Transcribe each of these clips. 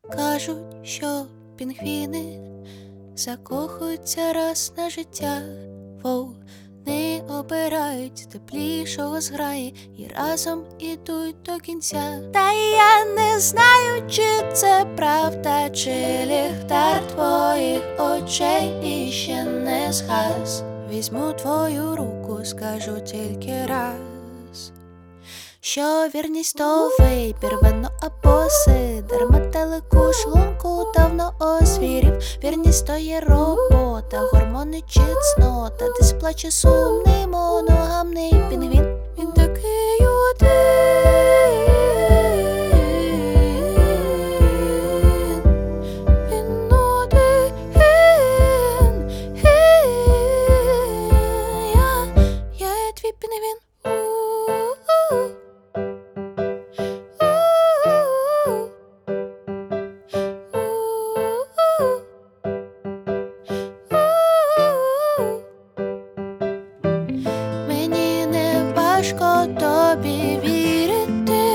Кажуть, що пінгвіни закохуються раз на життя. Вони обирають теплішого зграї і разом ідуть до кінця. Та я не знаю, чи це правда, чи ліхтар твоїх очей іще не згас. Візьму твою руку, скажу тільки раз, що вірність то вибір, вино або сидр. Метелику шлунку давно озвірів. Вірність то є робота, гормони чи цнота. Десь плаче сумний моногамний пінгвін. Він такий один, він один. Я є твій пінгвін. Мені не важко тобі вірити,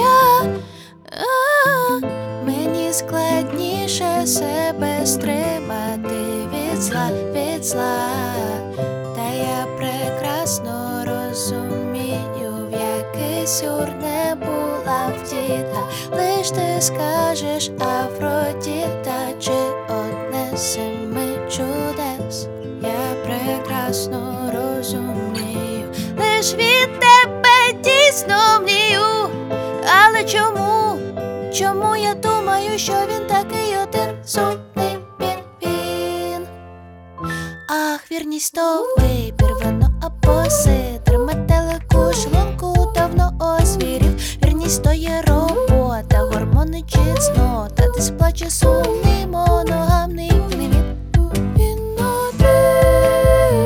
мені складніше себе стримати від зла. Та я прекрасно розумію, в який сюр не була вдіта. Лиш ти скажеш Афродіта, чи одне з 7 чудес. Я прекрасно розумію, лиш від тебе дійсно мрію. Але чому я думаю, що він такий один сумний пінгвін? Ах, вірність то вибір, вино або сидр. Метелику шлунку давно озвірів. Вірність то є робота, гормони чи цнота. Десь плаче сумний моногамний пінгвін. Він один,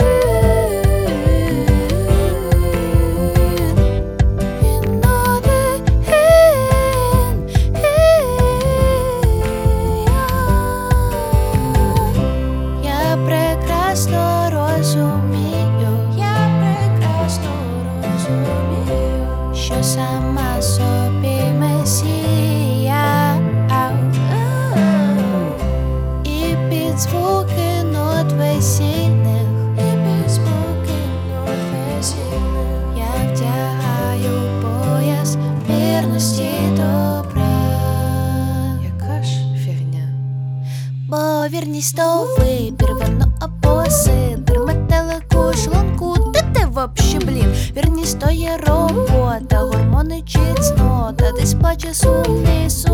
він один. Я прекрасно розумію, що сама собі месія. І під звуки нот весільних, я вдягаю пояс вірності добра. Яка ж фігня? Бо вірність то вибір, вино або сидр. Метелику шлунку, ти вообще, блін. Вірність то є робота, гормони чи цнота. Десь плаче сумний